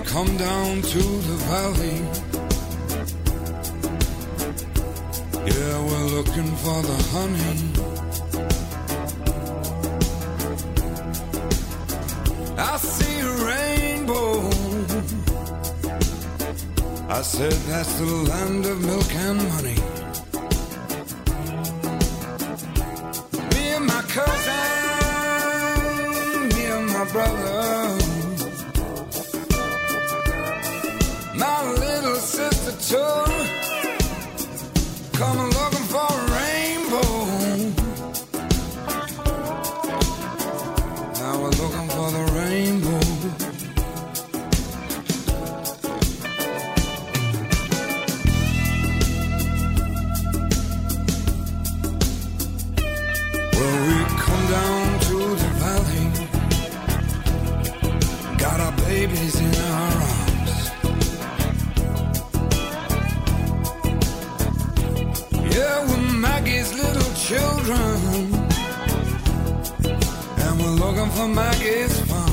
come down to the valley. Yeah, we're looking for the honey. I see a rainbow. I said that's the land of milk and honey. Me and my cousin, me and my brother, my little sister too, coming looking for a rainbow. Now we're looking for the rainbow. Well, we come down to the valley, got our babies in our arms. Yeah, we're Maggie's little children, and we're looking for Maggie's farm.